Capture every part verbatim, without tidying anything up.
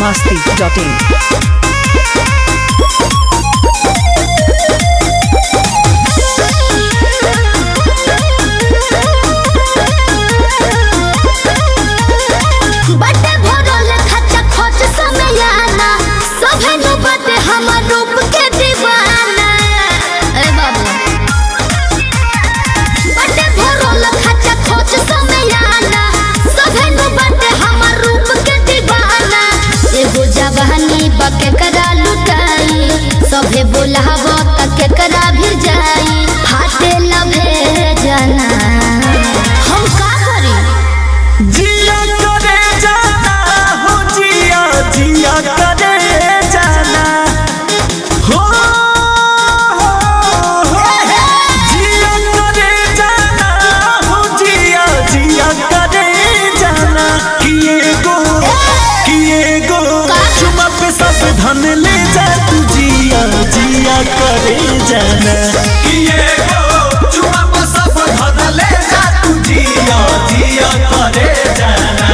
masti dot in. सभे बोलाव तक करा भी जाई फाटे लभे जाना हम का करी जिया करे जाना हो जिया जिया करे जाना हो जिया करे जाना हो जिया जिया करे जाना किए गो किए गो चुमा पे सब धन ले जा तू जिया जिया करे जाना किए गो चुमा पे सब धन ले जा तू जिया जिया करे जाना।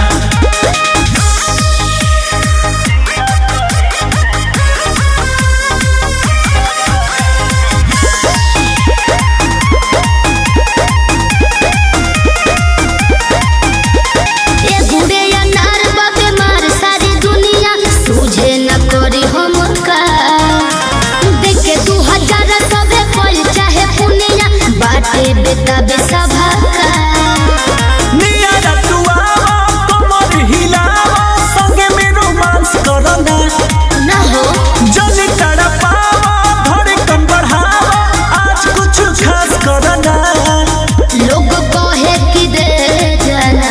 बेटा बेसभा का नियारा तू आवा कमर हिलावा संगे में रोमांस करना ना हो जल तड़पावा धड़कन बढ़ावा आज कुछ खास करना लोग कहे कि दे जाना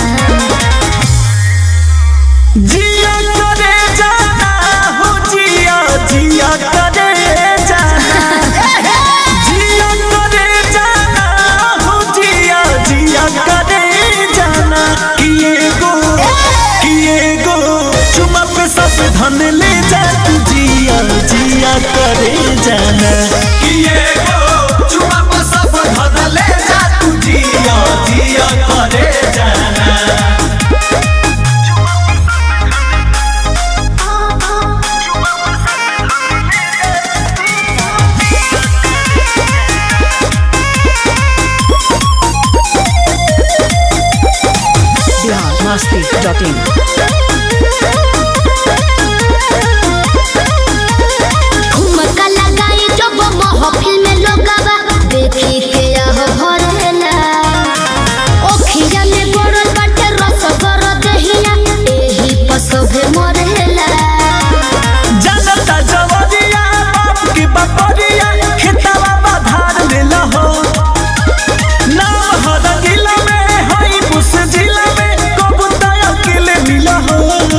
जिया करे जाना हो जिया जिया करे जाना जिया करे जाना हो जिया जिया करे जाना किए गो किए गो चुमा पे सब धन ले जा तू जिया जिया करे जाना किए गो चुमा पे सब धन ले जा तू जिया जिया करे जाना। masti dot in. ठुमका लगाई जब महफिल में लोगवा देखी के यह भरेला ओखिया में बड़ल बाटे रस कर दहिया एही पसभे मरेला जनता जवरिया बाप की बपरिया खेतवा बाधार लेला हो नाम हर जिला में हई बुस जिला में कबूता अकेले मिला हो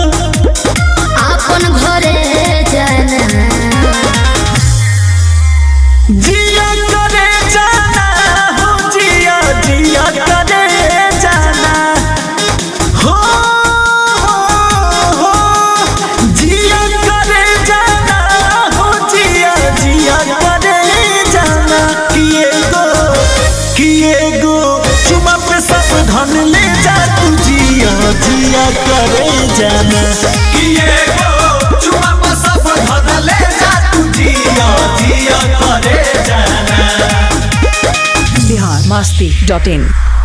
आपन घरे जाना जिया करे जाना हो जिया जिया करे जाना हो हो जिया करे जाना हो जिया जिया करे जाना किए गो किए गो चुमा पे सब धन ले जा तू जिया जिया करे जाना किए गो चुमा पे सब धन ले जा तू जिया जिया करे जाना। Bihar masti dot in.